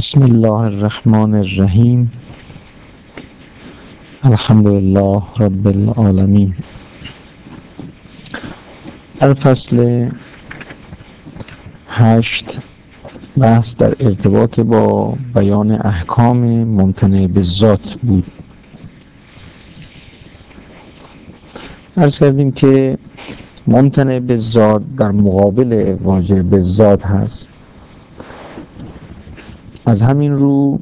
بسم الله الرحمن الرحیم. الحمد لله رب العالمین. الفصل 8 بحث در ارتباط با بیان احکام ممتنع بالذات بود. عرض کردیم که ممتنع بالذات در مقابل واجب بالذات هست. از همین رو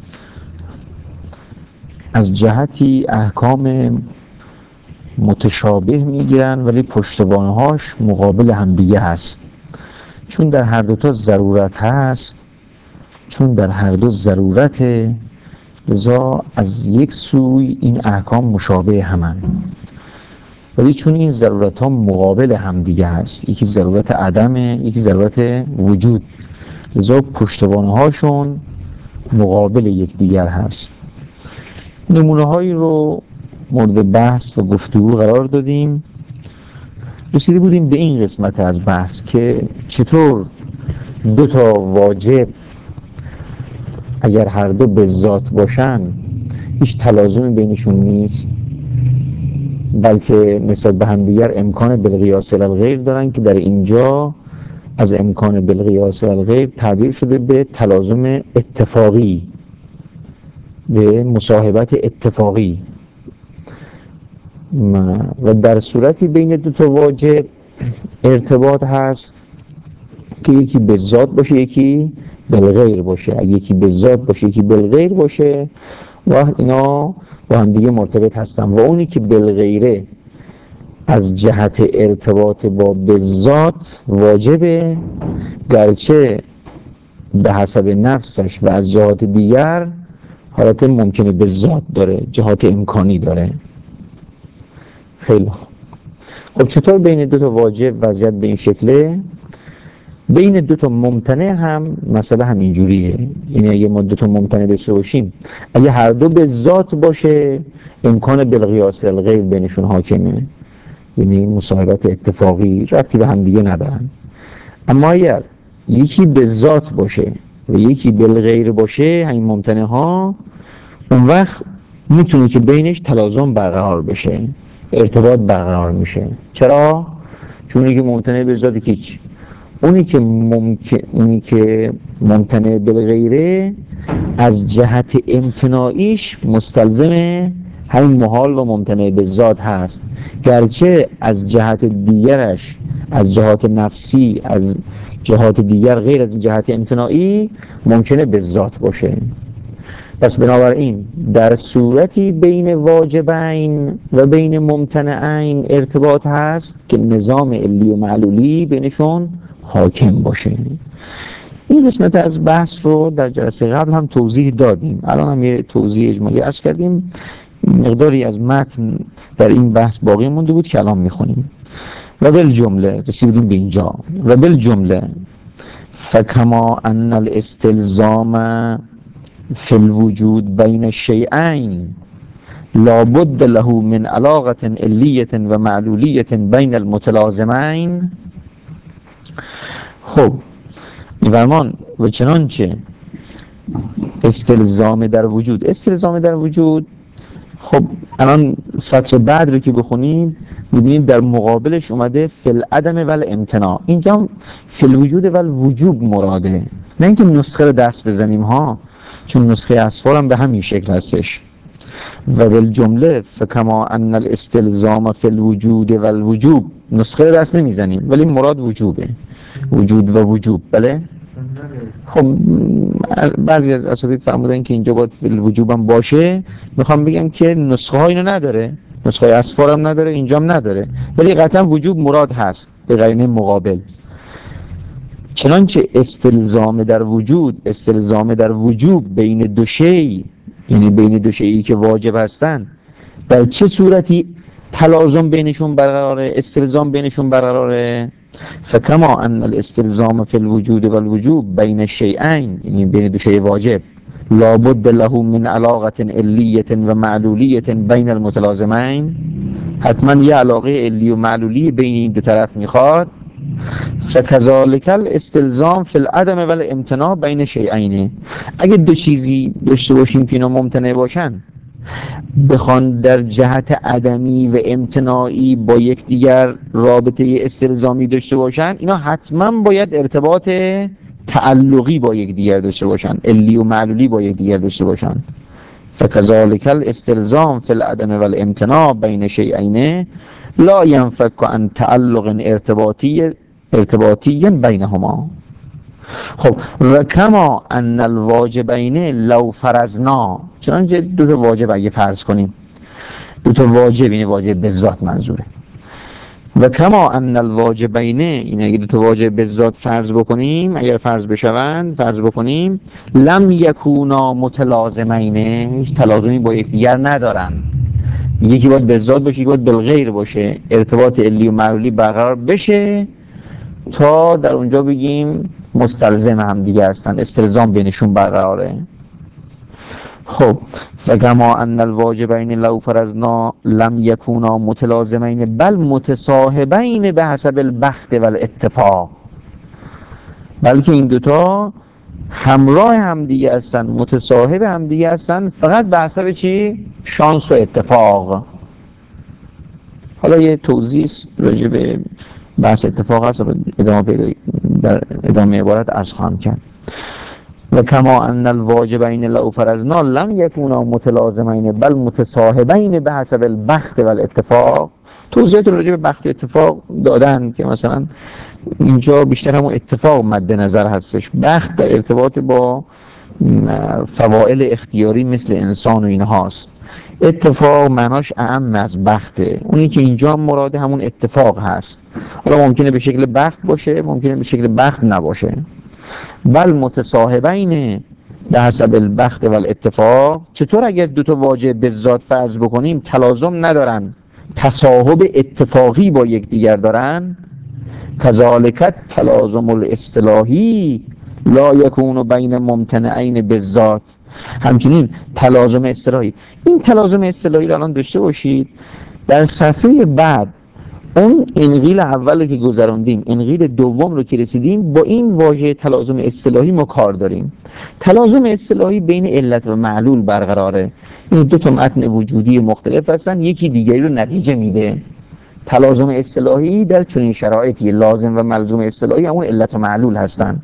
از جهتی احکام متشابه میگیرن ولی پشتوانهاش مقابل همدیگه هست، چون در هر دوتا ضرورت هست، لذا از یک سوی این احکام مشابه همن، ولی چون این ضرورت ها مقابل همدیگه هست، یکی ضرورت عدمه یکی ضرورت وجود، لذا پشتوانه هاشون مقابل یکدیگر هست. نمونه هایی رو مورد بحث و گفتگو قرار دادیم. رسیده بودیم به این قسمت از بحث که چطور دو تا واجب اگر هر دو به ذات باشن هیچ تلازمی بینشون نیست، بلکه نسبت به همدیگر امکان بالقیاس الی الغیر دارن که در اینجا از امکان بالقیاس الی الغیر تعبیر شده به تلازم اتفاقی، به مصاحبت اتفاقی، و در صورتی بین دو تا واجب ارتباط هست که یکی به ذات باشه یکی بالغیر باشه. اگه یکی به ذات باشه یکی بالغیر باشه و اینا با هم دیگه مرتبط هستن، و اونی که بالغیره از جهت ارتباط با بالذات واجبه، گرچه به حسب نفسش و از جهات دیگر حالت ممکنه بالذات داره، جهات امکانی داره. خیلی خب چطور بین دو تا واجب وضعیت به این شکله؟ بین دو تا ممتنع هم مسئله همین جوریه. یعنی اگه ما دو تا ممتنع داشته باشیم، اگه هر دو به ذات باشه امکان بالقیاس الغیر بینشون حاکمه، یعنی مصاحبت اتفاقی، ربطی به هم دیگه ندارن. اما اگر یکی به ذات باشه و یکی بالغیر باشه، همین ممتنع ها، اون وقت میتونه که بینش تلازم برقرار بشه، ارتباط برقرار میشه. چرا؟ چون اونی که ممتنع به ذاتی که هیچ، اونی که ممتنع بالغیره از جهت امتناعیش مستلزم همین محال و ممتنع به ذات هست، گرچه از جهت دیگرش، از جهات نفسی، از جهات دیگر غیر از جهت امتناعی ممکنه به ذات باشه. پس بنابراین در صورتی بین واجبین و بین ممتنعین ارتباط هست که نظام علی و معلولی بینشون حاکم باشه. این قسمت از بحث رو در جلسه قبل هم توضیح دادیم، الان هم یه توضیح اجمالی عرض کردیم. مقداری از متن در این بحث باقی مونده بود که الان میخونیم. و بالجمله رسیدیم به اینجا. و بالجمله فکما ان الاستلزام فی الوجود بین الشیئین لابد له من علاقة علیة و معلولیة بین المتلازمین. خب می‌فرمان و چنانچه استلزام در وجود، خب الان سطر بعد رو که بخونید می‌بینید در مقابلش اومده فی العدم و الامتناع. اینجا فی الوجود و الوجوب مراده، نه اینکه نسخه رو دست بزنیم ها، چون نسخه اصفار هم به همین شکل هستش. و بالجمله فکما ان الاستلزام فی الوجود و الوجوب، نسخه رو دست نمیزنیم ولی مراد وجوبه، وجود و وجوب. بله خب بعضی از اساتید فرمودن که اینجا باید فی الوجوب هم باشه. میخوام بگم که نسخه ها اینو نداره، نسخه اصفار هم نداره، اینجا هم نداره، ولی قطعا وجوب مراد هست به قرینه مقابل. چنانچه استلزام در وجوب بین دو شی، یعنی بین دو شیئی که واجب هستن، در چه صورتی تلازم بینشون برقراره، استلزام بینشون برقراره؟ فکما ان الاستلزام فی الوجود و الوجوب بین الشیئین، یعنی بین دو شیء واجب، لابد له من علاقة علیة و معلولیة بین المتلازمین، حتما یه علاقه علی و معلولی بین این دو طرف میخواد. فکذالک الاستلزام فی العدم و الامتناع بین شیئین. اگه دو چیزی داشته باشیم که اینا ممتنع باشن، بخوان در جهت عدمی و امتناعی با یکدیگر رابطه استلزامی داشته باشن، اینا حتما باید ارتباط تعلقی با یکدیگر داشته باشن، علی و معلولی با یکدیگر داشته باشن. فکذالک الاستلزام فی العدم و الامتناع بین شیئین لا ينفك عن تعلق ارتباطی بینهما. خب و کما ان الواجبین لو فرضنا، چنانچه دو تا واجب اگه فرض کنیم، دو تا واجب، این واجب به ذات منظوره، و کما ان الواجبین، این اگه دو تا واجب به ذات فرض بکنیم، اگر فرض بشوند، فرض بکنیم لم یکونا متلازمین، هیچ تلازمی با یکدیگر ندارن، یکی باید به ذات باشه، یکی باید بالغیر باشه، ارتباط علی و معلولی برقرار بشه تا در اونجا بگیم مستلزم هم دیگه هستن، استلزام بینشون برقراره. خب فکما ان الواجبین لو فرضنا لم یکونا متلازمین بل متصاحبین به حسب البخت و الاتفاق، بلکه این دوتا همراه هم دیگه هستن، متصاحب هم دیگه هستن، فقط به حسب چی؟ شانس و اتفاق. حالا یه توضیح راجع به بحث اتفاق هست، در ادامه عبارت عرض خواهم کرد. و کما ان الواجبین لو فرضنا لم یکونا متلازمین بل متصاحبین به حسب البخت و الاتفاق. توضیحات راجع به بخت و اتفاق دادن که مثلا اینجا بیشتر همون اتفاق مد نظر هستش، بخت در ارتباط با فواعل اختیاری مثل انسان و اینهاست، اتفاق معناش اعم از بخته، اونی که اینجا هم مراد همون اتفاق هست. حالا ممکنه به شکل بخت باشه، ممکنه به شکل بخت نباشه. بل متصاحبین به حسب البخت و الاتفاق، چطور اگر دو تا واجب به ذات فرض بکنیم تلازم ندارن، تصاحب اتفاقی با یکدیگر دارن، کذالک تلازم الاصطلاحی لا یکون بین ممتنعین بالذات، همچنین تلازم اصطلاحی. این تلازم اصطلاحی رو الان داشته باشید، در صفحه بعد اون انقیل اول رو که گذراندیم، انقیل دوم رو که رسیدیم، با این واژه تلازم اصطلاحی ما کار داریم. تلازم اصطلاحی بین علت و معلول برقراره، این دو تا متن وجودی مختلف هستن، یکی دیگری رو نتیجه میده. تلازم اصطلاحی در چنین شرایطی لازم و ملزوم اصطلاحی همون علت و معلول هستن.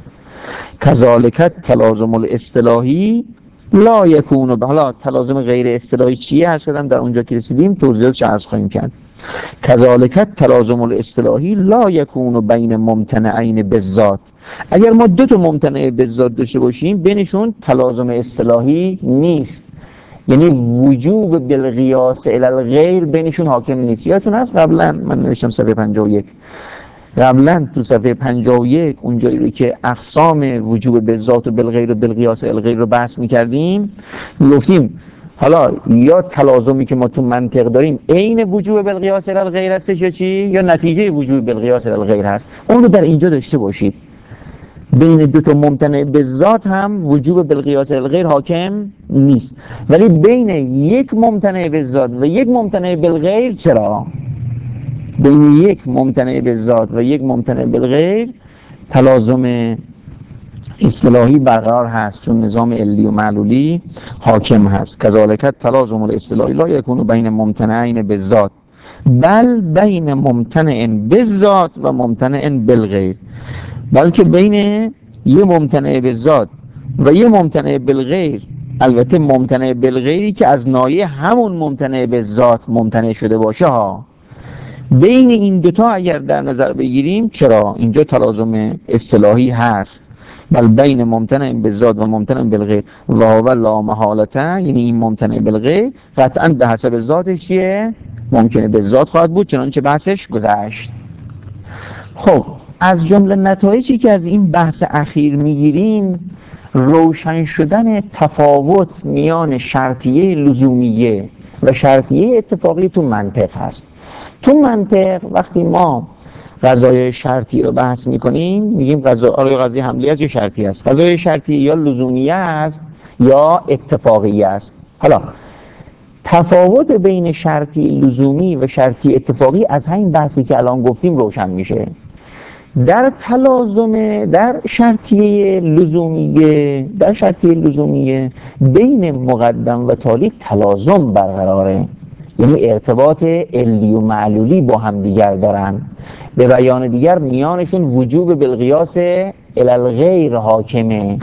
کذالک تلازم الاصطلاحی لا یکون، حالا تلازم غیر اصطلاحی چیه هست کردم، در اونجا که رسیدیم توضیحاتش عرض خواهیم کرد. کذالک تلازم الاصطلاحی لا یکون بین ممتنعین بالذات، اگر ما دو تا ممتنع بالذات داشته باشیم بینشون تلازم اصطلاحی نیست، یعنی وجوب بالقیاس الی الغیر بینشون حاکم نیست. یادتون هست قبلا من نوشتم صفحه 51، قبلا تو صفحه 51 اونجایی رو که اقسام وجوب بالذات و بالغیر و بالقیاس الی الغیر رو بحث می‌کردیم، گفتیم حالا یا تلازمی که ما تو منطق داریم عین وجوب بالقیاس الی الغیر هستش یا چی، یا نتیجه وجوب بالقیاس الی الغیر هست، اون رو در اینجا داشته باشید. بین دو تا ممتنع بالذات هم وجوب بالقیاس الی الغیر حاکم نیست، ولی بین یک ممتنع بالذات و یک ممتنع بالغیر چرا؟ بین یک ممتنع بالذات و یک ممتنع بالغیر تلازم اصطلاحی برقرار هست، چون نظام علی و معلولی حاکم هست. کذالک تلازم الاصطلاحی لا یکون بین ممتنعین بالذات بل بین ممتنع بالذات و ممتنع بالغیر، بلکه بین یه ممتنع بالذات و یه ممتنع بالغیر، البته ممتنع بالغیری که از نایه همون ممتنع بالذات ممتنع شده باشه ها، بین این دوتا اگر در نظر بگیریم چرا اینجا تلازم اصطلاحی هست. بل بین ممتنع بالذات و ممتنع بالغیر و هو لا محالته، یعنی این ممتنع بالغیر قطعا به حسب ذاتش چیه؟ ممکنه بالذات خواهد بود، چنانچه بحثش گذشت. خب از جمله نتایجی که از این بحث اخیر میگیریم روشن شدن تفاوت میان شرطیه لزومیه و شرطیه اتفاقی تو منطق هست. تو منطق وقتی ما قضای شرطی رو بحث میکنیم میگیم قضای حملی است یا شرطی است، قضای شرطی یا لزومیه است یا اتفاقی است. حالا تفاوت بین شرطی لزومی و شرطی اتفاقی از همین بحثی که الان گفتیم روشن میشه. در تلازم در شرطیه لزومیه بین مقدم و تالی تلازم برقراره، یعنی ارتباط علی و معلولی با هم دیگر دارن. به بیان دیگر میانشون وجوب بالقیاس الی الغیر حاکمه.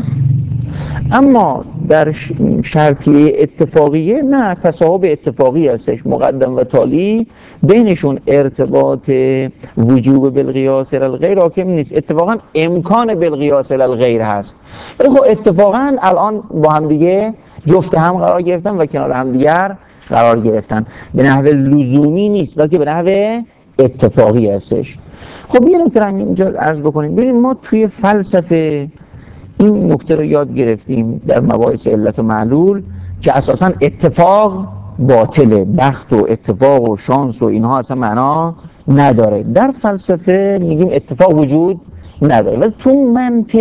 اما در شرطیه اتفاقیه نه، تصاحب اتفاقی هستش، مقدم و تالی بینشون ارتباط وجوب بالقیاس الی الغیر حاکم نیست، اتفاقا امکان بالقیاس الی الغیر هست. ولی خب اتفاقا الان با هم دیگه جفت هم قرار گرفتن و کنار هم دیگر قرار گرفتن، به نحو لزومی نیست بلکه به نحو اتفاقی هستش. خب یه نکته هم اینجا عرض بکنیم. ببینید ما توی فلسفه این نکته رو یاد گرفتیم در مباحث علت و معلول که اساساً اتفاق باطله، بخت و اتفاق و شانس و اینها اصلا معنا نداره. در فلسفه میگیم اتفاق وجود نداره، ولی تو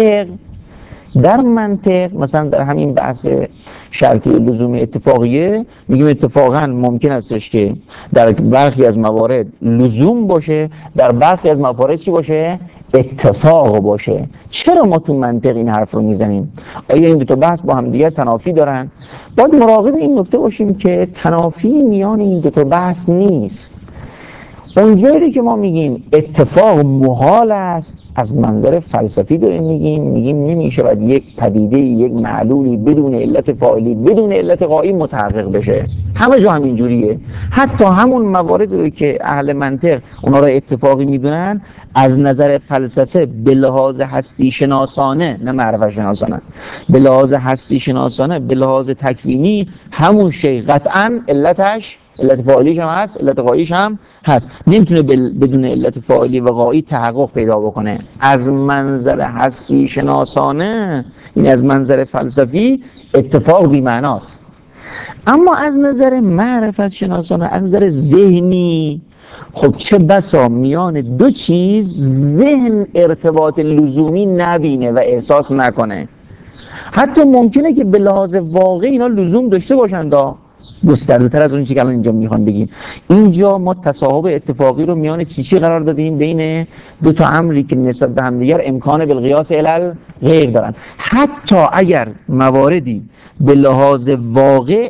در منطق مثلا در همین بحث شرطی لزومی اتفاقیه میگیم اتفاقا ممکن استش که در برخی از موارد لزوم باشه، در برخی از موارد چی باشه؟ اتفاق باشه. چرا ما تو منطق این حرف رو میزنیم؟ آیا این دو تا بحث با هم دیگر تنافی دارن؟ باید مراقب این نکته باشیم که تنافی میان این دو تا بحث نیست. اونجایی که ما میگیم اتفاق محال است، از منظر فلسفی داریم میگیم نمیشه باید یک پدیده، یک معلولی بدون علت فاعلی، بدون علت غایی متحقق بشه. همه جا همین جوریه. حتی همون مواردی رو که اهل منطق اونا رو اتفاقی میدونن، از نظر فلسفه به لحاظ هستی شناسانه، نه معرفت شناسانه، به لحاظ هستی شناسانه، به لحاظ تکوینی همون شی قطعاً علت فاعلیش هم هست، علت غاییش هم هست. نمیتونه بدون علت فاعلی و غایی تحقق پیدا بکنه. از منظر هستی شناسانه، این از منظر فلسفی اتفاق بی معناست. اما از نظر معرفت شناسانه، از نظر ذهنی، خب چه بسا میان دو چیز ذهن ارتباط لزومی نبینه و احساس نکنه. حتی ممکنه که به لحاظ واقعی اینا لزوم داشته باشند، گسترده تر از اون چیزی که الان اینجا میخوام بگیم. اینجا ما تصاحب اتفاقی رو میان چی قرار دادیم؟ بین دو تا امری که نسبت به هم دیگر امکان بالقیاس الی غیر دارن. حتی اگر مواردی به لحاظ واقع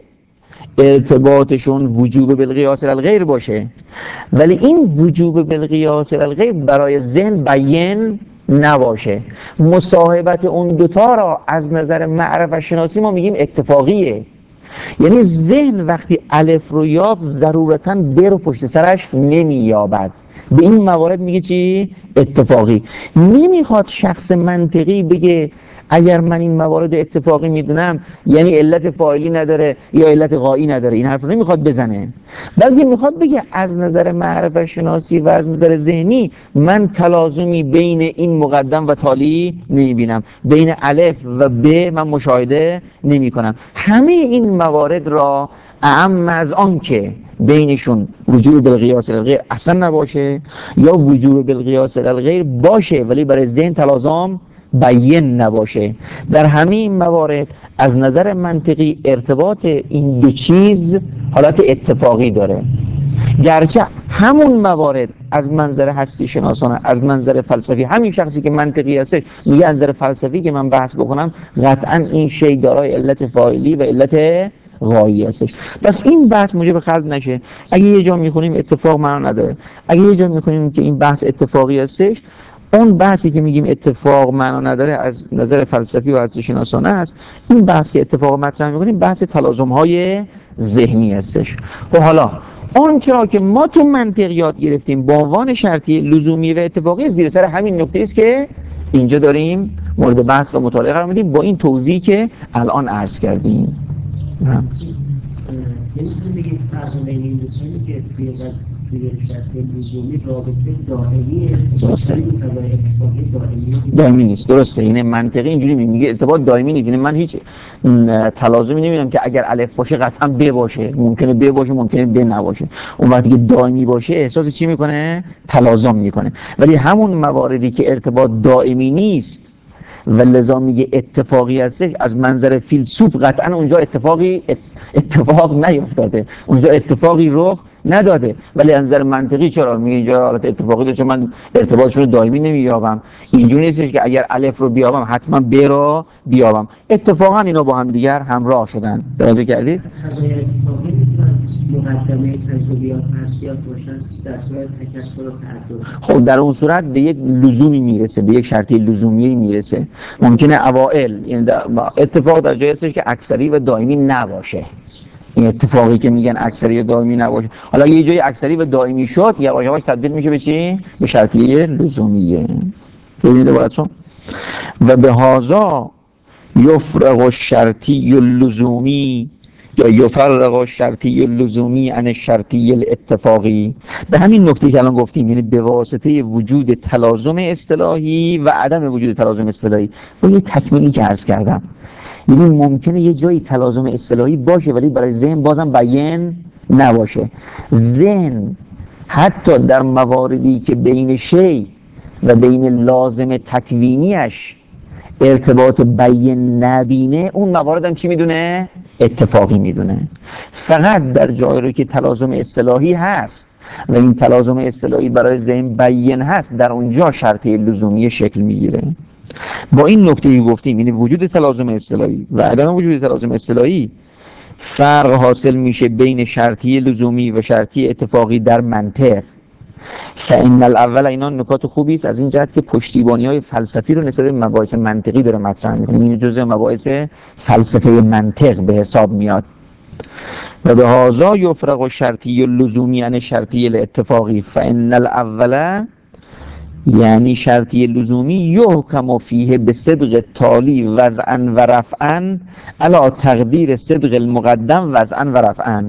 ارتباطشون وجوب بالقیاس الی غیر باشه، ولی این وجوب بالقیاس الی غیر برای ذهن بیان نباشه. مصاحبت اون دوتا را از نظر معرفت شناسی ما میگیم اتفاقیه. یعنی ذهن وقتی الف رو یافت ضرورتاً ب رو پشت سرش نمییابد. به این موارد میگه چی؟ اتفاقی. نمیخواد شخص منطقی بگه اگر من این موارد اتفاقی میدونم یعنی علت فاعلی نداره یا علت غایی نداره. این حرف رو نمیخواد بزنه، بلکه میخواد بگه از نظر معرفت شناسی و از نظر ذهنی من تلازمی بین این مقدم و تالی نمیبینم، بین الف و ب من مشاهده نمی کنم. همه این موارد را اعم از آن که بینشون وجوب بالقیاس الغیر اصلا نباشه یا وجوب بالقیاس الغیر باشه ولی برای ذهن تلازم بیان نباشه، در همه این موارد از نظر منطقی ارتباط این دو چیز حالت اتفاقی داره. گرچه همون موارد از منظر هستی شناسانه، از منظر فلسفی، همین شخصی که منطقی هستش میگه از نظر فلسفی که من بحث بکنم قطعا این شی دارای علت فاعلی و علت غایی هستش. پس این بحث موجب خلط نشه. اگه یه جا میخونیم اتفاق معنا نداره، اگه یه جا میخونیم که این بحث اتفاقی هستش، اون بحثی که میگیم اتفاق معنا نداره از نظر فلسفی و هستی شناسانه است. این بحث که اتفاق مطرح میکنیم بحث تلازم‌های ذهنی هستش. و حالا اون چرا که ما تو منطق یاد گرفتیم با عنوان شرطی لزومی و اتفاقی زیر سر همین نکته است که اینجا داریم مورد بحث و مطالعه قرار میدیم با این توضیحی که الان عرض کردیم. نمیتونیم بگیم فرق بین این دوستانی که توی شرط لزومی رابطه دائمیه، دائمی نیست. درسته، این منطقی اینجوری میگه ارتباط دائمی نیست. یعنی من هیچ تلازمی نمیبینم که اگر الف باشه قطعا ب باشه، ممکنه ب باشه ممکنه ب نباشه. اون وقتی که دائمی باشه احساس چی میکنه؟ تلازم میکنه. ولی همون مواردی که ارتباط دائمی نیست و لذا میگه اتفاقی هستش، از منظر فیلسوف قطعا اونجا اتفاق نیفتاده، اونجا اتفاقی رخ نداده، ولی از نظر منطقی چرا میگه اینجا حالت اتفاقی داره؟ چون من ارتباطش رو دائمی نمییابم. اینجوری نیستش که اگر الف رو بیابم حتما ب رو بیابم. اتفاقا اینا با هم دیگر همراه شدن. توجه کردید؟ قضایای اتفاقی میتونن مقدمه تجربیات هستیات باشن در صورت تکثر و تعدد. خب در اون صورت به یک لزومی میرسه، به یک شرطی لزومی میرسه. ممکنه اوائل، یعنی اتفاق در جایی هستش که اکثری و دائمی نباشه. این اتفاقی که میگن اکثری و دائمی نباشه، حالا یه جای اکثری و دائمی شد یواش یواش تبدیل میشه به چی؟ به شرطی لزومیه. ببینید عبارتون و به هذا یفرق الشرطی اللزومی یا یفرق الشرطی اللزومی عن الشرطی الاتفاقی. به همین نکته که الان گفتیم، یعنی به واسطه وجود تلازم اصطلاحی و عدم وجود تلازم اصطلاحی، با یه تکمیلی که عرض کردم، یعنی ممکنه یه جایی تلازم اصطلاحی باشه ولی برای ذهن بازم بیان نباشه. ذهن حتی در مواردی که بین شی و بین لازم تکوینیش ارتباط بیان نبینه، اون موارد هم چی میدونه؟ اتفاقی میدونه. فقط در جایی رو که تلازم اصطلاحی هست و این تلازم اصطلاحی برای ذهن بیان هست، در اونجا شرطی لزومی شکل میگیره. با این نکته گفتیم، یعنی وجود تلازم اصطلاحی و عدم وجود تلازم اصطلاحی، فرق حاصل میشه بین شرطی لزومی و شرطی اتفاقی در منطق. فإن الاول، اینا نکات خوبی است از این جهت که پشتیبانی‌های فلسفی رو نسبت به مباحث منطقی داره مطرح می‌کنه. این جزء مباحث فلسفه منطق به حساب میاد. و به هذا یفرق الشرطی اللزومی عن الشرطی الاتفاقی. فإن الاول، یعنی شرطی لزومی، یحکم فیه به صدق تالی وضعا و رفعا علی تقدیر صدق المقدم وضعا و رفعا.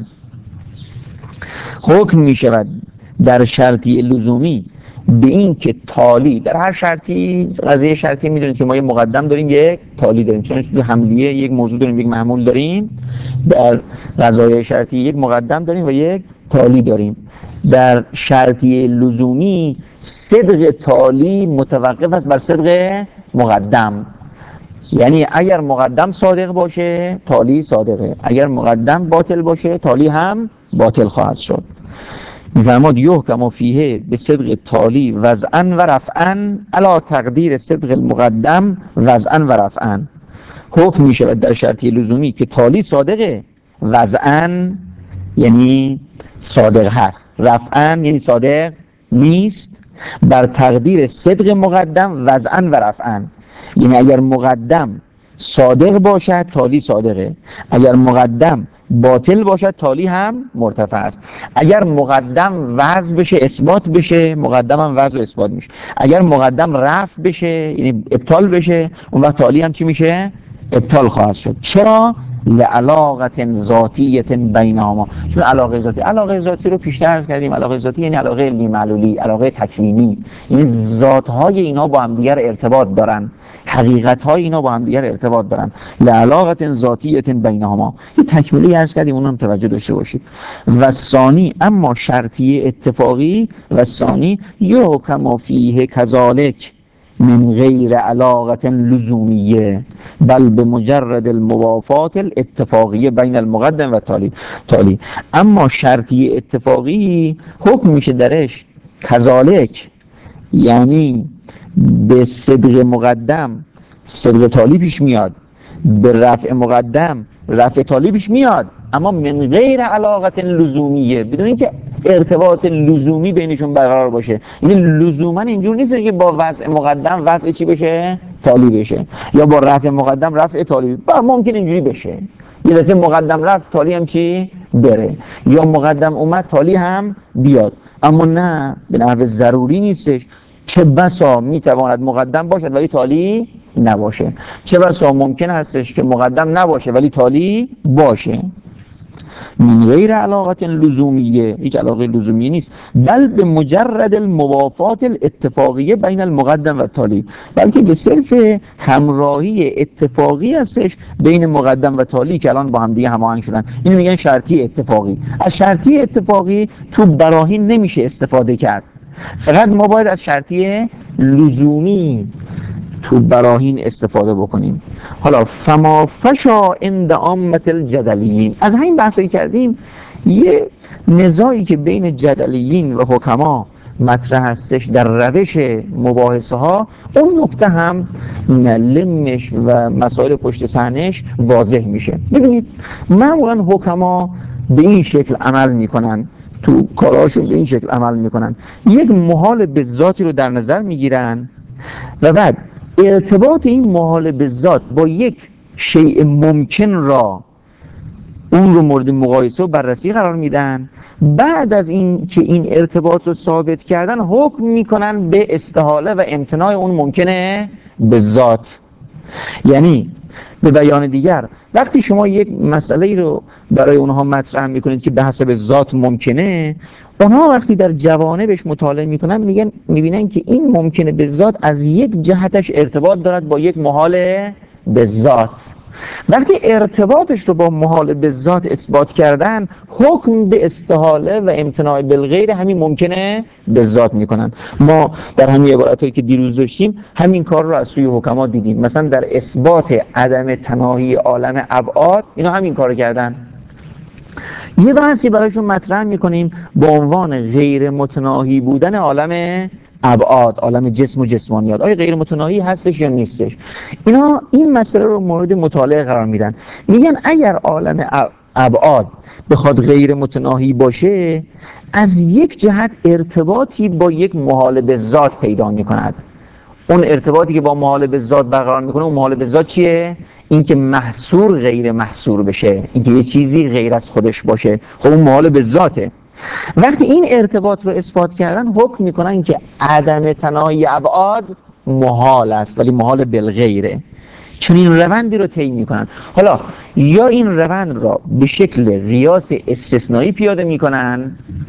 حکم می شود در شرطی لزومی به این که تالی، در هر شرطی، قضیه شرطی میدونید که ما یه مقدم داریم یک تالی داریم، چون تو حملیه یک موضوع داریم یک محمول داریم. در قضایای شرطی یک مقدم داریم و یک تالی داریم. در شرطی لزومی صدق تالی متوقف است بر صدق مقدم، یعنی اگر مقدم صادق باشه تالی صادقه، اگر مقدم باطل باشه تالی هم باطل خواهد شد. می‌فرماد یحکم فیه به صدق تالی وضعا و رفعا علی تقدیر صدق المقدم وضعا و رفعا. حکم می شود در شرطی لزومی که تالی صادقه، وضعا یعنی صادق هست، رفعا یعنی صادق نیست، بر تقدیر صدق مقدم وضعا و رفعا. یعنی اگر مقدم صادق باشد تالی صادقه، اگر مقدم باطل باشد تالی هم مرتفع است. اگر مقدم وضع بشه اثبات بشه، مقدم هم وضع و اثبات میشه. اگر مقدم رفع بشه یعنی ابطال بشه، اون وقت تالی هم چی میشه؟ ابطال خواهد شد. چرا؟ لعلاقه ذاتیه بینهما، چون علاقه ذاتی رو پیشتر عرض کردیم. علاقه ذاتی یعنی علاقه لیمعلولی، علاقه تکوینی، یعنی ذات‌های اینا با هم دیگر ارتباط دارن، حقیقت‌های اینا با هم دیگر ارتباط دارن. لعلاقه ذاتیه بینهما، این تکمیلی عرض کردیم، اونم توجه داشته باشید. و ثانی، اما شرطی اتفاقی، و ثانی یحکم فیه کذالک من غیر علاقه لزومیه بل به مجرد الموافات الاتفاقیه بین المقدم و تالی. اما شرطی اتفاقی حکم میشه درش کذالک، یعنی به صدق مقدم صدق تالی پیش میاد، به رفع مقدم رفع تالی پیش میاد، اما من غیر علاقه لزومیه، بدون اینکه ارتباط لزومی بینشون برقرار باشه. یعنی لزوما اینجور نیست که با وضع مقدم وضع چی بشه؟ تالی بشه، یا با رفع مقدم رفع تالی. ممکن اینجوری بشه، یه دفعه مقدم رفت تالی هم چی بره، یا مقدم اومد تالی هم بیاد. اما نه، به نحو ضروری نیستش. چه بسا میتواند مقدم باشد ولی تالی نباشه، چه بسا ممکن هستش که مقدم نباشه ولی تالی باشه. من غیر علاقه لزومیه، هیچ علاقه لزومی نیست، بل به مجرد الموافات الاتفاقیه بین المقدم و تالی، بلکه به صرف همراهی اتفاقی هستش بین مقدم و تالی که الان با هم دیگه هماهنگ شدن. اینو میگن شرطی اتفاقی. از شرطی اتفاقی تو براهین نمیشه استفاده کرد، فقط ما باید از شرطی لزومی تو براهین استفاده بکنیم. حالا فما فشا عند عامة الجدلیین، از همین بحثایی کردیم یه نزاعی که بین جدلیین و حکما مطرح هستش در روش مباحثه ها، اون نکته هم لمش و مسائل پشت صحنه‌اش واضح میشه. ببینید معمولا حکما به این شکل عمل میکنن، تو کارهاشون به این شکل عمل میکنن، یک محال به ذاتی رو در نظر میگیرن و بعد ارتباط این محال به ذات با یک شیء ممکن را اون رو مورد مقایسه و بررسی قرار میدن. بعد از این که این ارتباط رو ثابت کردن حکم میکنن به استحاله و امتناع اون ممکنه به ذات. یعنی به بیان دیگر وقتی شما یک مسئله رو برای اونها مطرح میکنید که به حسب ذات ممکنه، اونها وقتی در جوانبش مطالعه میکنن میبینن که این ممکنه به ذات از یک جهتش ارتباط دارد با یک محال به ذات. وقتی ارتباطش رو با محال به ذات اثبات کردن، حکم به استحاله و امتناع بالغیر همین ممکنه به ذات میکنن. ما در همین عبارتایی که دیروز داشتیم همین کار رو از سوی حکما دیدیم. مثلا در اثبات عدم تناهی عالم ابعاد اینا همین کار کردن. یه بحثی برایشون مطرح میکنیم با عنوان غیر متناهی بودن عالم ابعاد، عالم جسم و جسمانیات. آیا غیر متناهی هستش یا نیستش؟ اینا این مسئله رو مورد مطالعه قرار میدن. میگن اگر عالم ابعاد بخواد غیر متناهی باشه، از یک جهت ارتباطی با یک محال به ذات پیدا میکند. اون ارتباطی که با محال به ذات برقرار میکنه، اون محال به ذات چیه؟ اینکه محصور غیر محصور بشه، اینکه یه چیزی غیر از خودش باشه. خب اون محال به ذاته. وقتی این ارتباط رو اثبات کردن، حکم میکنن که عدم تناهی ابعاد محال است، ولی محال بالغیره. چون این روندی رو طی میکنن. حالا یا این روند را به شکل قیاس استثنایی پیاده میکنن.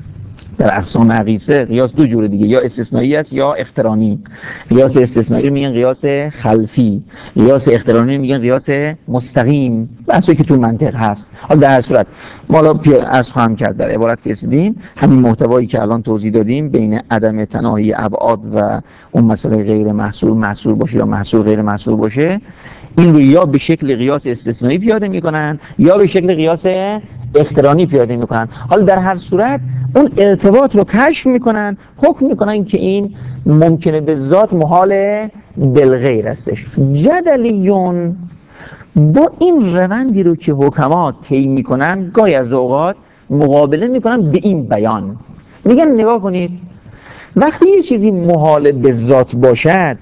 در اقسام اقیسه قیاس دو جوره دیگه، یا استثنایی است یا اقترانی. قیاس استثنایی رو میگن قیاس خلفی، قیاس اقترانی رو میگن قیاس مستقیم، بحثی که تو منطق هست. حالا در هر صورت ما عرض خواهم کرد در عبارت که رسیدیم همین محتوایی که الان توضیح دادیم بین عدم تناهی ابعاد و اون مسئله غیر محصور باشه یا محصور غیر محصور باشه، این رو یا به شکل قیاس استثنایی پیاده میکنن یا به شکل قیاس اقترانی پیاده میکنن. حالا در هر صورت اون ارتباط رو کشف میکنن، حکم میکنن که این ممکنه به ذات محال بالغیر هستش. جدلیون با این روندی رو که حکما طی میکنن گاهی از اوقات مقابله میکنن به این بیان. میگن نگاه کنید، وقتی یه چیزی محال به ذات باشد،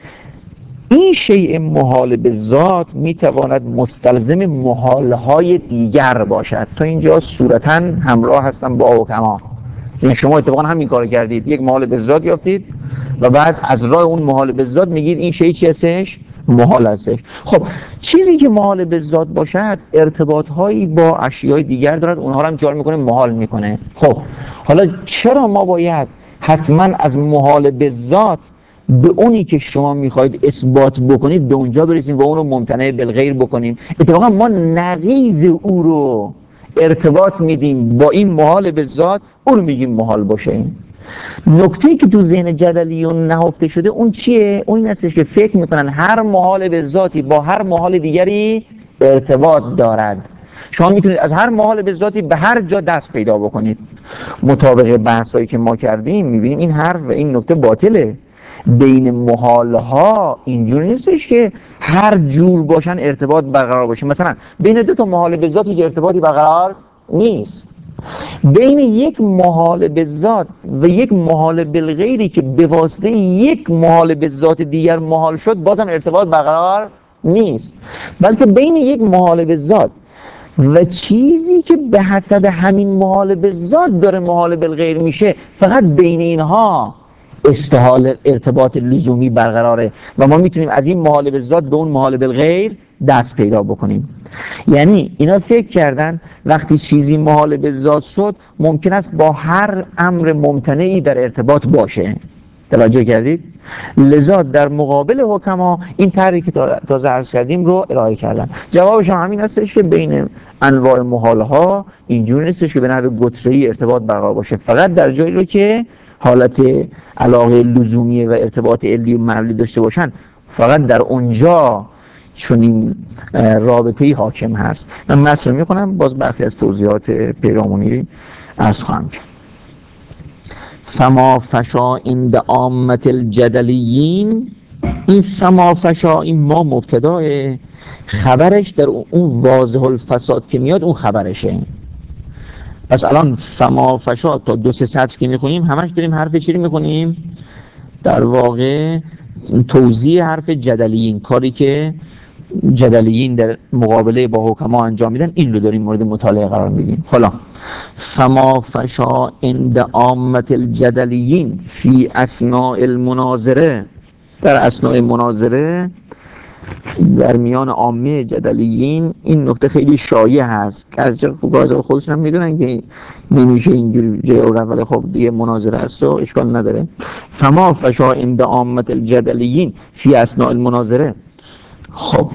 این شیء محال به ذات میتواند مستلزم محالهای دیگر باشد. تا اینجا صورتاً همراه هستم با حکما. یعنی شما اتفاقا همین کار کردید، یک محال به ذات یافتید و بعد از راه اون محال به ذات میگید این شیء چی هستش؟ محال هستش. خب چیزی که محال به ذات باشد ارتباطهایی با اشیاء دیگر دارد، اونها رو هم جار میکنه، محال میکنه. خب حالا چرا ما باید حتما از محال به ذات به اونی که شما میخواید اثبات بکنید به اونجا برسیم و اون رو ممتنع بالغیر بکنیم؟ اتفاقا ما نقیض او رو ارتباط میدیم با این محال به ذات، اون رو میگیم محال باشه. نکته‌ای که تو ذهن جدلیون نهفته شده اون چیه؟ اون این هستش که فکر میکنن هر محال به ذاتی با هر محال دیگری ارتباط دارد. شما میتونید از هر محال به ذاتی به هر جا دست پیدا بکنید. مطابق بحثایی که ما کردیم میبینیم این حرف و این نکته باطله. بین محالها اینجوری نیستش که هر جور باشن ارتباط برقرار باشه. مثلا بین دو تا محال به ذات هیچ ارتباطی برقرار نیست. بین یک محال به ذات و یک محال بالغیری که به واسطه یک محال به ذات دیگر محال شد بازم ارتباط برقرار نیست، بلکه بین یک محال به ذات و چیزی که به حسب همین محال به ذات داره محال بالغیر میشه، فقط بین اینها استحال ارتباط لزومی برقراره و ما میتونیم از این محال به ذات به اون محال بالغیر دست پیدا بکنیم. یعنی اینا فکر کردن وقتی چیزی محال به ذات شد ممکن است با هر امر ممتنعی در ارتباط باشه. توجه کردید؟ لذا در مقابل حکما این طرحی که تازه عرض کردیم رو ارائه کردن. جوابش همین هستش که بین انواع محالها اینجوری نیستش که به نحو گتره‌ای ارتباط برقرار باشه، فقط در جایی رو که حالت علاقه لزومی و ارتباط علی و معلولی داشته باشن فقط در اونجا چون این رابطه‌ای حاکم هست. من متن می‌خونم، باز برخی از توضیحات پیرامونی عرض خواهم کرد. فما فشا عند عامة الجدلیین، این فما فشا، این ما مبتداه، خبرش در اون واضح الفساد که میاد اون خبرشه. پس الان فما فشا تا 2-3 سطر که میخونیم همش داریم حرف چی رو میخونیم؟ در واقع توضیح حرف جدلیین، کاری که جدلیین در مقابله با حکما انجام میدن، این رو داریم مورد مطالعه قرار میدیم. حالا فما فشا عند عامة الجدلیین فی اثناء المناظره، در اثناء مناظره در میان عامه جدلیین این نکته خیلی شایع هست که خودشون هم میدونن که نمیشه اینجوری جلو رفت، ولی خب دیگه مناظره است و اشکال نداره. فما فشا عند عامة الجدلیین فی اثناء المناظره. خب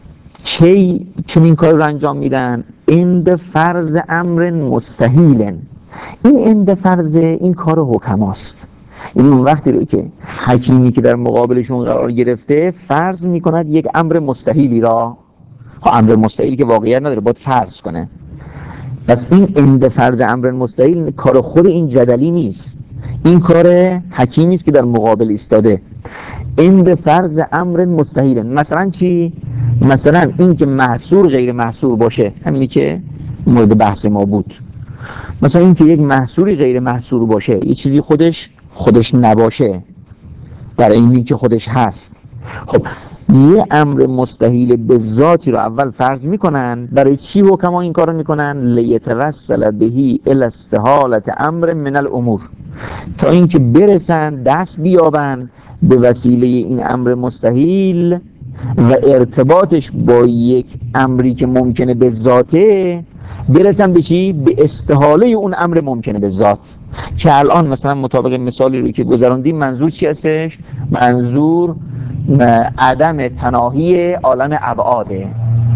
چون این کار رو انجام میدن؟ عند فرض امر مستحیل. این عند فرض، این کار حکماست. این اون وقتی رو که حکیمی که در مقابلشون قرار گرفته فرض میکند یک امر مستحیلی را، امر مستحیلی که واقعیت نداره باید فرض کنه. پس این عند فرض امر مستحیل کار خود این جدلی نیست، این کار حکیمی است که در مقابل ایستاده. عند فرض امر مستحیل مثلا چی؟ مثلا این که محصور غیر محصور باشه، همینی که مورد بحث ما بود. مثلا این که یک محصوری غیر محصور باشه، یه چیزی خودش نباشه در اینی که خودش هست. خب یه امر مستحیل به ذاتی رو اول فرض میکنن. برای چی حکما این کارو میکنن؟ لیتوسل بهی الی استحالة امر من الامور، تا اینکه برسن دست بیابن به وسیله این امر مستحیل و ارتباطش با یک امری که ممکنه به ذاته، برسن به چی؟ به استحاله اون امر ممکنه به ذات. که الان مثلا مطابق مثالی رو که گذراندیم، منظور چی هستش؟ منظور عدم تناهی عالم ابعاده.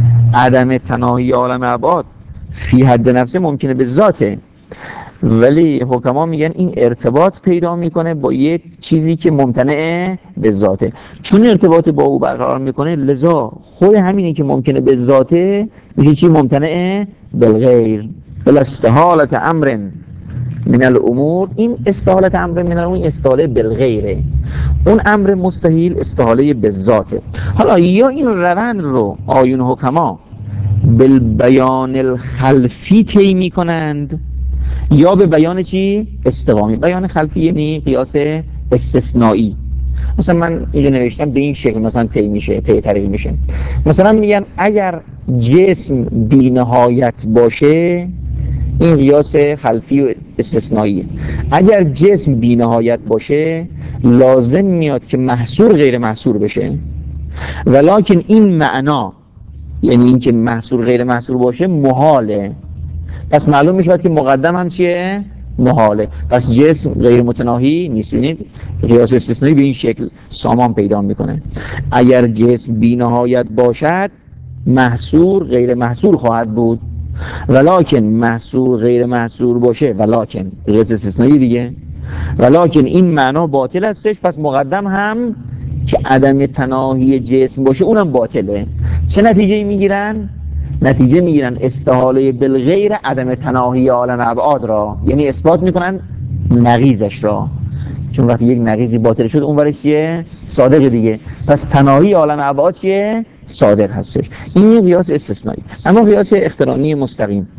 عدم تناهی عالم ابعاد فی حد نفسه ممکنه به ذاته، ولی حکما میگن این ارتباط پیدا میکنه با یک چیزی که ممتنع به ذاته. چون ارتباط با او برقرار میکنه، لذا خود همینی که ممکنه به ذاته میشه چی؟ ممتنع بالغیر. بلا استحالة امر من الامور، این استحالة امر من الامور استحاله بالغیره، اون امر مستحیل استحاله به ذاته. حالا یا این روند رو آیون حکما بالبیان الخلفی طی میکنند، یا به بیان چی؟ استقامی. بیان خلفی یعنی قیاس استثنایی. مثلا من اینجا نوشتم به این شکل مثلا طی طریق میشه. مثلا میگن اگر جسم بی‌نهایت باشه، این قیاس خلفی و استثنائیه. اگر جسم بی‌نهایت باشه لازم میاد که محصور غیر محصور بشه، ولکن این معنا، یعنی این که محصور غیر محصور باشه، محاله. پس معلوم میشه که مقدم هم چیه؟ محاله. پس جسم غیر متناهی نیست. ببینید قیاس استثنایی به این شکل سامان پیدا میکنه. اگر جسم بی‌نهایت باشد محصور غیر محصور خواهد بود، ولکن محصور غیر محصور باشه، ولکن قیاس استثنایی دیگه، ولکن این معنا باطل هستش. پس مقدم هم که عدم تناهی جسم باشه اونم باطله. چه نتیجه میگیرن؟ نتیجه میگیرن استحاله بالغیر عدم تناهی عالم ابعاد را، یعنی اثبات میکنن نقیضش را. چون وقتی یک نقیضی باطل شد اون ورش چیه؟ صادق دیگه. پس تناهی عالم ابعاد چیه؟ صادق هستش. این قیاس استثنایی. اما قیاس اقترانی مستقیم،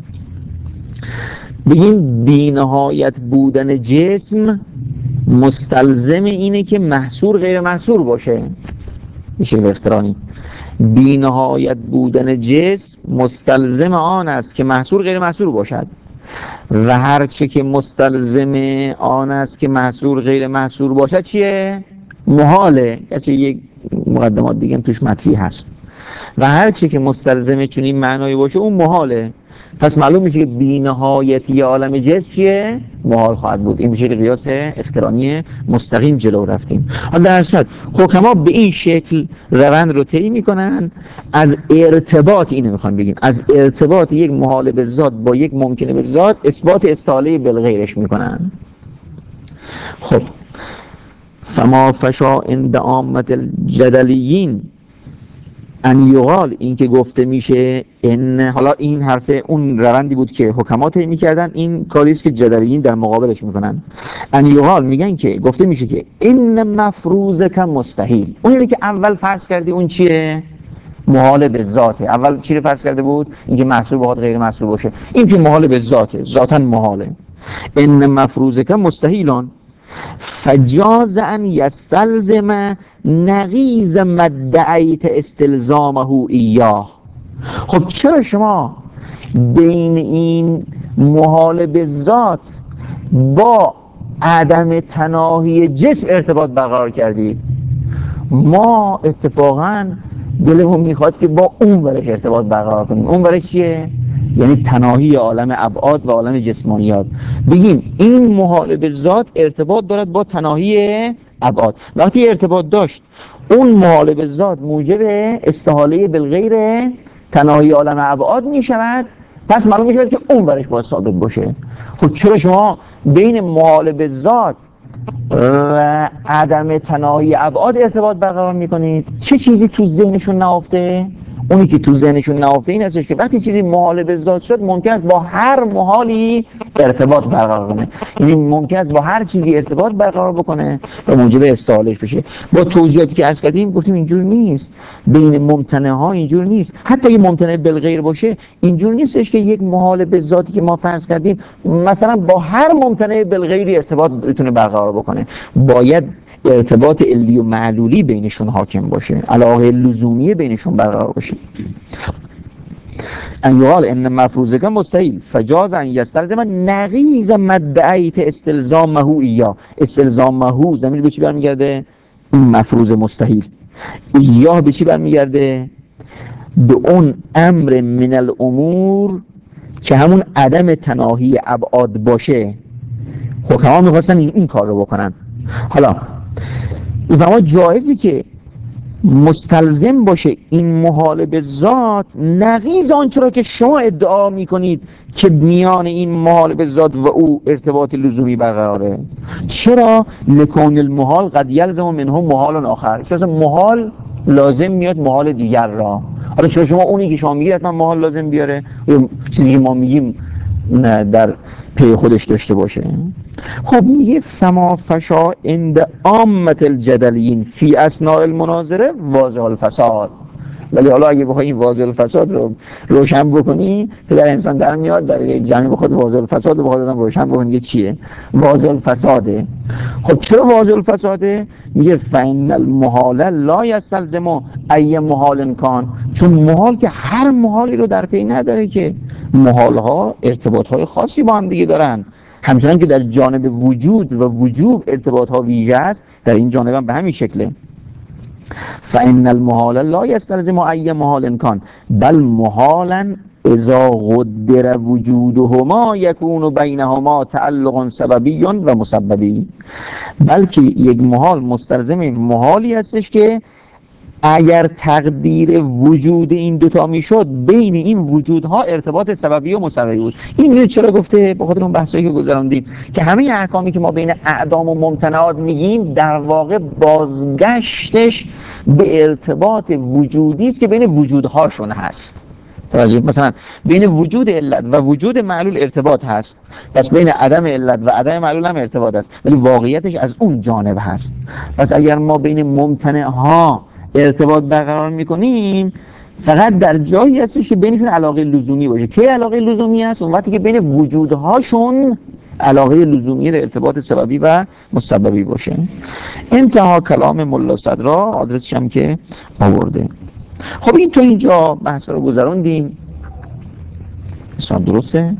بگیم بی‌نهایت بودن جسم مستلزم اینه که محصور غیر محصور باشه، میشه اقترانی. بی‌نهایت بودن جسم مستلزم آن است که محصور غیر محصور باشد، و هر چه که مستلزم آن است که محصور غیر محصور باشد چیه؟ محاله. گرچه یک مقدمات دیگه توش مطفی هست. و هر چه که مستلزم چون این معنایی باشه اون محاله. پس معلوم میشه که بی‌نهایتی عالم جسم چیه؟ محال خواهد بود. این میشه قیاس اقترانی مستقیم جلو رفتیم. حالا در صورت حکما به این شکل روند رو طی میکنن. از ارتباط، اینو میخوام بگیم، از ارتباط یک محال به ذات با یک ممکنه به ذات اثبات استحاله بالغیرش میکنن. خب فما فشا عند عامة الجدلیین ان یقال، این که گفته میشه ان، حالا این حرف اون روندی بود که حکما طی میکردن، این کاری است که جدلیین در مقابلش میکنن. ان یقال میگن که گفته میشه که ان مفروضک مستحیل، اونی که اول فرض کردی اون چیه؟ محال به ذاته. اول چی رو فرض کرده بود؟ اینکه محصول باید غیر محصول باشه، این که محال به ذاته، ذاتاً محاله. ان مفروضک مستحیلان فجاز ان یستلزم نقیض ما ادعیت استلزامه ایاه. خب چرا شما بین این محال به ذات با عدم تناهی جسم ارتباط برقرار کردید؟ ما اتفاقاً دلمون میخواد که با اون ورش ارتباط برقرار کنیم. اون ورش چیه؟ یعنی تناهی عالم ابعاد و عالم جسمانیات. بگیم این محال به ذات ارتباط دارد با تناهی ابعاد. وقتی ارتباط داشت، اون محال به ذات موجب استحاله بالغیر تناهی عالم ابعاد میشود، پس معلوم میشود که اون ورش باید ثابت باشه. خب چرا شما بین محال به ذات و عدم تناهی ابعاد ارتباط برقرار میکنید؟ چه چیزی تو ذهنشون نهفته؟ اونی که تو ذهنشون نهفته این هستش که وقتی چیزی محال به ذات شد، ممکن است با هر محالی ارتباط برقرار کنه. یعنی ممکن است با هر چیزی ارتباط برقرار بکنه و موجب استحالهش بشه. با توضیحاتی که عرض کردیم گفتیم اینجور نیست. بین ممتنع ها اینجور نیست. حتی اگه ممتنع بالغیر باشه، اینجور نیستش که یک محال به ذاتی که ما فرض کردیم مثلا با هر ممتنع بالغیری ارتباط بتونه برقرار بکنه. باید ارتباط علی و معلولی بینشون حاکم باشه، علاقه لزومی بینشون برقرار باشه. ان یقال ان مفروضک مستحیل فجاز ان یستلزم نقیض ما ادعیت استلزامه ایاه. استلزامه ضمیر به چی برمیگرده؟ این مفروض مستحیل. ایاه به چی برمیگرده؟ به اون امر من الامور که همون عدم تناهی ابعاد باشه. حکما میخواستن این کار رو بکنن. حالا اما جایزی که مستلزم باشه این محال به ذات نقیض آنچه را که شما ادعا میکنید که میان این محال به ذات و او ارتباط لزومی برقراره. چرا؟ لکون المحال قد یلزم منه محال آخر. چرا محال لازم میاد محال دیگر را. حالا چرا شما اونی که شما میگید حتما محال لازم بیاره، چیزی که ما میگیم در پی خودش داشته باشه؟ خب میگه فما فشا عند عامة الجدلیین فی اثناء المناظره واضح الفساد. ولی حالا اگه بخوای این واضح الفساد رو روشن بکنی که در انسان در میاد، در جمعی بخواد واضح الفساد رو بخواد روشن بکنی که چیه؟ واضح الفساده. خب چرا واضح الفساده؟ میگه فإن المحال لا یستلزم ای محال کان. چون محال که هر محالی رو در پی نداره، که محال ها ارتباط های خاصی با هم دیگه دارن. همچنان که در جانب وجود و وجوب ارتباط ها ویژه است، در این جانب هم به همین شکله. فإن المحال لا يستلزم أي محال كان بل محالا اذا قدر وجودهما يكون بينهما تعلق سببی و مسببی. بلکه یک محال مستلزم محالی هستش که اگر تقدیر وجود این دوتا میشد، بین این وجودها ارتباط سببی و مسببی بود. این میره چرا گفته؟ به خاطر اون بحثایی که گذراندیم که همه احکامی که ما بین اعدام و ممتنعات میگیم در واقع بازگشتش به ارتباط وجودی است که بین وجودهاشون هست. مثلا بین وجود علت و وجود معلول ارتباط هست، پس بین عدم علت و عدم معلول هم ارتباط هست، ولی واقعیتش از اون جانب هست. پس اگر ما بین ممتنع ها ارتباط برقرار میکنیم، فقط در جایی هستش که بینشون علاقه لزومی باشه. کی علاقه لزومی هست؟ اون وقتی که بین وجودهاشون علاقه لزومی ارتباط سببی و مسببی باشه. انتها کلام ملا صدرا، آدرسش هم که آورده. خب این تو اینجا بحث رو گذراندیم. حساب درسته؟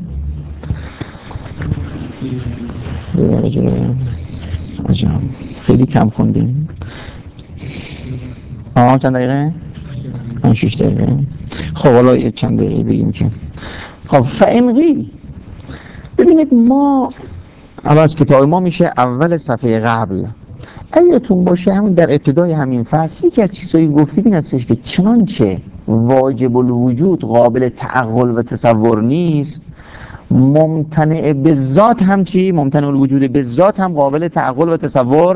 خیلی کم خوندیم. چند دقیقه؟ 6 دقیقه. خب حالا یه چند دقیقه بگیم که خب فإن ببینید، ما از کتاب ما میشه اول صفحه قبل، اگرتون باشه همون در ابتدای همین فصل یکی از چیزایی گفتیم این هستش که چنانچه واجب الوجود قابل تعقل و تصور نیست، ممتنع به ذات هم چی؟ ممتنع الوجود به ذات هم قابل تعقل و تصور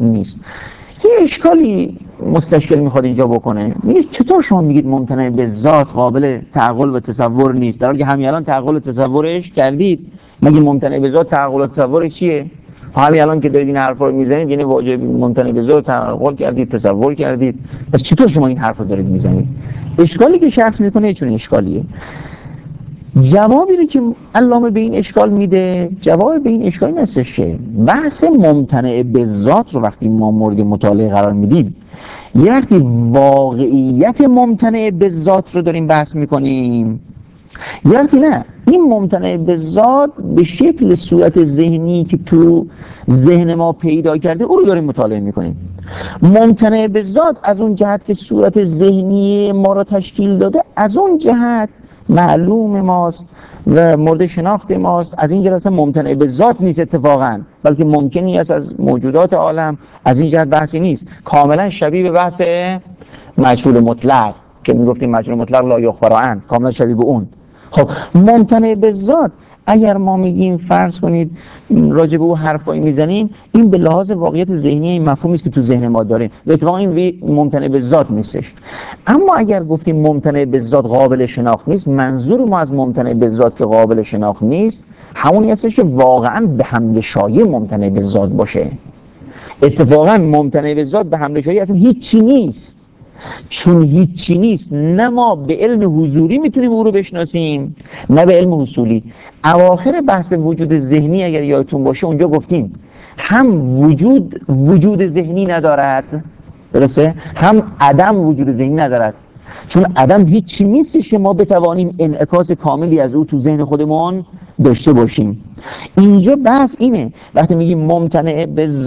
نیست. یه اشکالی مستشکل میخواد اینجا بکنه، میگه چطور شما میگید ممتنع به ذات قابل تعقل و تصور نیست، در حالی که همین الان تعقل و تصورش کردید؟ مگه ممتنع به ذات تعقل و تصورش چیه؟ همین الان که دارید این حرفا رو میزنید یعنی واجب ممتنع به ذات تعقل کردید، تصور کردید. پس چطور شما این حرفا دارید میزنید؟ اشکالی که شخص میکنه چون اشکالیه. جوابی رو که علامه به این اشکال میده، جواب به این اشکال این هستش که بحث ممتنع به ذات رو وقتی ما مورد مطالعه قرار میدیم، یه وقتی واقعیت ممتنع به ذات رو داریم بحث میکنیم، یه وقتی نه این ممتنع به ذات به شکل صورت ذهنی که تو ذهن ما پیدا کرده او رو داریم مطالعه میکنیم. ممتنع به ذات از اون جهت که صورت ذهنی ما رو تشکیل داده، از اون جهت معلوم ماست و مورد شناخت ماست، از این جهت ممتنع به ذات نیست اتفاقا، بلکه ممکنی است از موجودات عالم، از این جهت بحثی نیست. کاملا شبیه به بحث مجهول مطلق که میگفتیم مجهول مطلق لا یخبر عنه، کاملا شبیه به اون. خب ممتنع به ذات اگر ما میگیم فرض کنید راجع به او حرفایی میزنیم، این به لحاظ واقعیت ذهنی این مفهومی است که تو ذهن ما داریم و اتفاقا این ممتنع به ذات نیستش. اما اگر گفتیم ممتنع به ذات قابل شناخت نیست، منظور ما از ممتنع به ذات که قابل شناخت نیست همونی هستش که واقعا به حمل شایع ممتنع به ذات باشه. اتفاقا ممتنع به ذات به حمل شایع اصلا هیچی نیست، چون هیچی نیست نه ما به علم حضوری میتونیم او رو بشناسیم نه به علم حصولی. اواخر بحث وجود ذهنی اگر یادتون باشه اونجا گفتیم هم وجود ذهنی ندارد، درسته؟ هم عدم وجود ذهنی ندارد، چون عدم هیچی نیستش که ما بتوانیم انعکاس کاملی از او تو ذهن خودمون داشته باشیم. اینجا بحث اینه وقتی میگیم ممتنع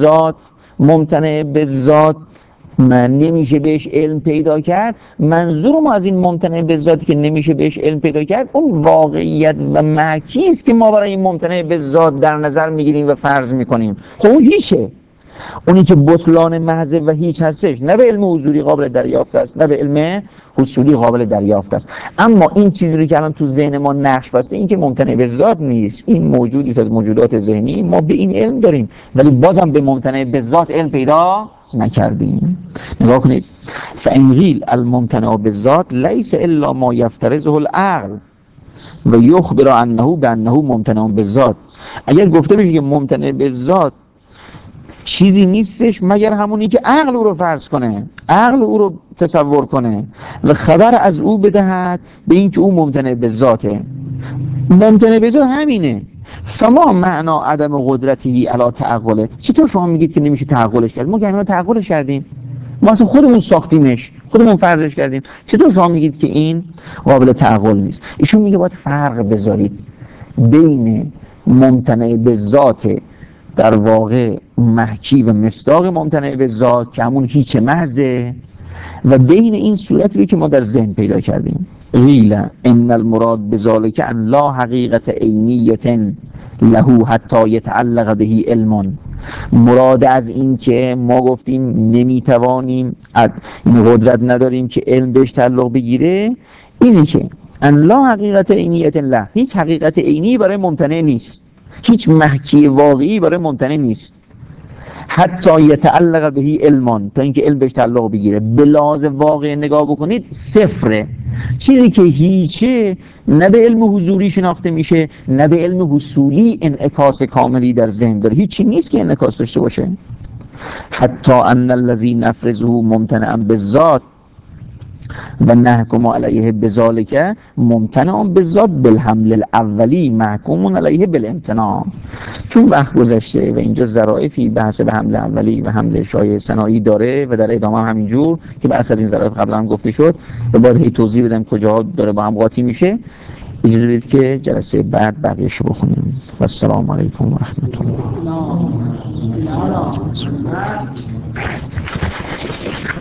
به ذات من نمیشه بهش علم پیدا کرد، منظور ما از این ممتنع به ذاتی که نمیشه بهش علم پیدا کرد اون واقعیت و معکی است که ما برای این ممتنع به ذات در نظر میگیریم و فرض میکنیم. خب اون هیچه، اونی که بطلان محض و هیچ هستش، نه به علم حضوری قابل دریافت است نه به علم حصولی قابل دریافت است. اما این چیزی رو که الان تو ذهن ما نقش بسته این که ممتنع به ذات نیست، این موجودی است از موجودات ذهنی، ما به این علم داریم ولی بازم به ممتنع به ذات علم پیدا نکردیم. نگاه کنید، فإن قیل الممتنع بالذات لیس الا ما یفترضه العقل و یخبر عنه بانه ممتنع بالذات. اگر گفته بشه که ممتنع بالذات چیزی نیستش مگر همونی که عقل او رو فرض کنه، عقل او رو تصور کنه و خبر از او بدهد به اینکه او ممتنع بالذاته. ممتنع بالذات همینه. فما معنا عدم قدرتی علی تعقله. چطور شما میگید که نمیشه تعقلش کرد؟ ما که همین تعقلش کردیم، ما اصلا خودمون ساختیمش، خودمون فرضش کردیم. چطور شما میگید که این قابل تعقل نیست؟ ایشون میگه باید فرق بذارید بین ممتنع به ذات در واقع محکی و مصداق ممتنع به ذات که همون هیچ محضه و بین این صورتی که ما در ذهن پیدا کردیم. قیل ان المراد بذالک ان لا حقیقت عینیت له حتی یتعلق به علم. مراد از این که ما گفتیم نمیتوانیم، قدرت نداریم که علم بهش تعلق بگیره، اینه که ان لا حقیقت عینیت له، هیچ حقیقت عینی برای ممتنع نیست، هیچ محکی واقعی برای ممتنع نیست، حتی یتعلق به علمان، تا اینکه علم بهش تعلق بگیره. به لحاظ واقع نگاه بکنید صفره. چیزی که هیچه نه به علم حضوری شناخته میشه نه به علم حصولی انعکاس کاملی در ذهن داره، هیچی نیست که انعکاس داشته باشه. حتی ان الذی نفرضه ممتنعا بالذات و نحکم علیه بذالک ممتنع بالذات بالحمل الاولی محکوم علیه بالامتناع. چون وقت گذشته و اینجا ظرافی بحث به حمل اولی و حمل شایع ثنایی داره و در ادامه هم همینجور که برخی از این ظرایف قبلا هم گفته شد و باید هی توضیح بدم کجاها داره با هم قاطی میشه. اجازه بدید که جلسه بعد بقیه‌اش رو بخونیم. و السلام علیکم و رحمت الله.